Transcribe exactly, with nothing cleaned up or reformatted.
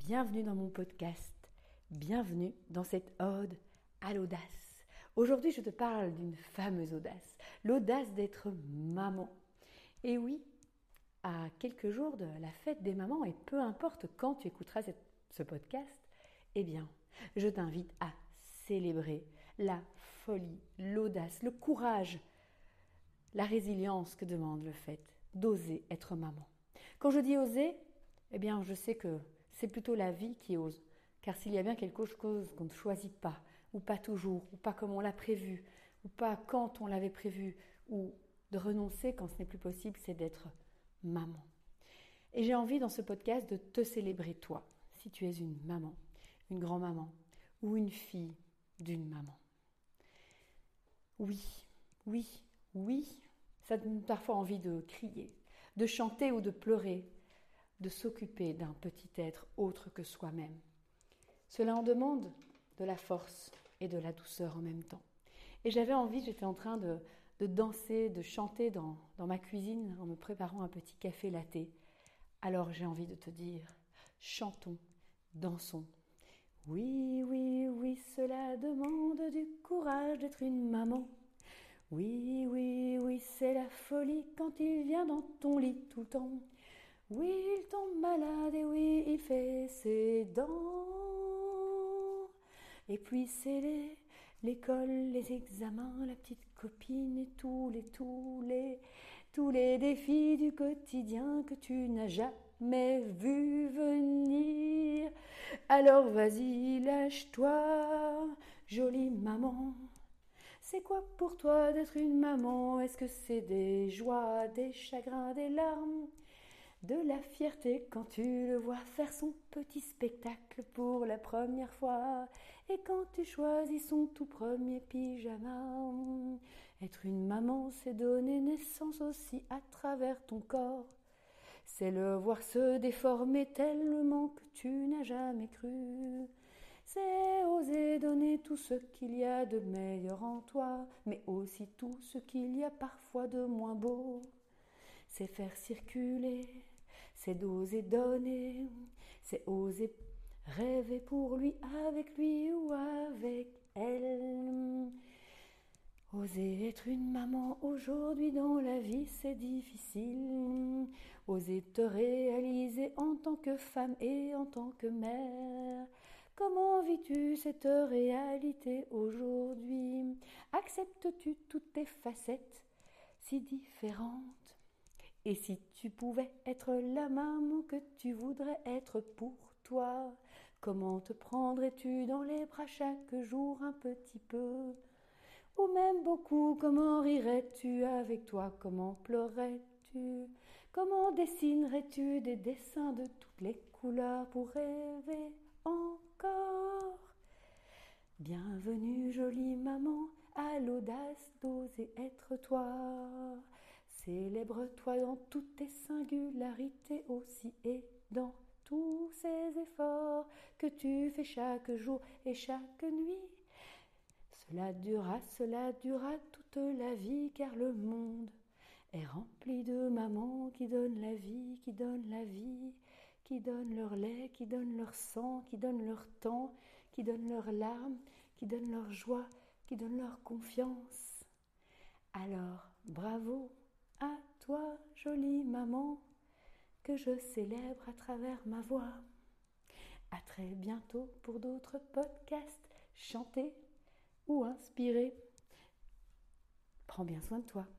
bienvenue dans mon podcast, bienvenue dans cette ode à l'audace. Aujourd'hui, je te parle d'une fameuse audace, l'audace d'être maman. Et oui, à quelques jours de la fête des mamans, et peu importe quand tu écouteras cette, ce podcast, eh bien, je t'invite à célébrer la folie, l'audace, le courage, la résilience que demande le fait d'oser être maman. Quand je dis oser, eh bien, je sais que c'est plutôt la vie qui ose. Car s'il y a bien quelque chose qu'on ne choisit pas, ou pas toujours, ou pas comme on l'a prévu, ou pas quand on l'avait prévu, ou de renoncer quand ce n'est plus possible, c'est d'être maman. Et j'ai envie dans ce podcast de te célébrer toi, si tu es une maman, une grand-maman, ou une fille d'une maman. Oui, oui, oui, ça donne parfois envie de crier, de chanter ou de pleurer, de s'occuper d'un petit être autre que soi-même. Cela en demande de la force et de la douceur en même temps. Et j'avais envie, j'étais en train de, de danser, de chanter dans, dans ma cuisine en me préparant un petit café latte. Alors j'ai envie de te dire, chantons, dansons. Oui, oui, oui, cela demande du courage d'être une maman. Oui, oui, oui, c'est la folie quand il vient dans ton lit tout le temps. Oui, il tombe malade et oui, il fait ses dents. Et puis c'est les, l'école, les examens, la petite copine et tous les, tous les, tous les défis du quotidien que tu n'as jamais vu venir. Alors vas-y, lâche-toi, jolie maman. C'est quoi pour toi d'être une maman? Est-ce que c'est des joies, des chagrins, des larmes? De la fierté quand tu le vois faire son petit spectacle pour la première fois. Et quand tu choisis son tout premier pyjama. Être une maman, c'est donner naissance aussi à travers ton corps. C'est le voir se déformer tellement que tu n'as jamais cru. C'est oser donner tout ce qu'il y a de meilleur en toi, mais aussi tout ce qu'il y a parfois de moins beau. C'est faire circuler, c'est d'oser donner, c'est oser rêver pour lui, avec lui ou avec elle. Oser être une maman aujourd'hui dans la vie, c'est difficile. Oser te réaliser en tant que femme et en tant que mère. Comment vis-tu cette réalité aujourd'hui? Acceptes-tu toutes tes facettes si différentes? Et si tu pouvais être la maman que tu voudrais être pour toi, comment te prendrais-tu dans les bras chaque jour un petit peu? Ou même beaucoup, comment rirais-tu avec toi? Comment pleurerais-tu? Comment dessinerais-tu des dessins de toutes les couleurs pour rêver encore? Bienvenue jolie maman, à l'audace d'oser être toi. Célèbre-toi dans toutes tes singularités aussi et dans tous ces efforts que tu fais chaque jour et chaque nuit. Cela durera, cela durera toute la vie, car le monde est rempli de mamans qui donnent la vie, qui donnent la vie, qui donnent leur lait, qui donnent leur sang, qui donnent leur temps, qui donnent leurs larmes, qui donnent leur joie, qui donnent leur confiance. Alors, bravo à toi, jolie maman, que je célèbre à travers ma voix. À très bientôt pour d'autres podcasts chantés ou inspirés. Prends bien soin de toi.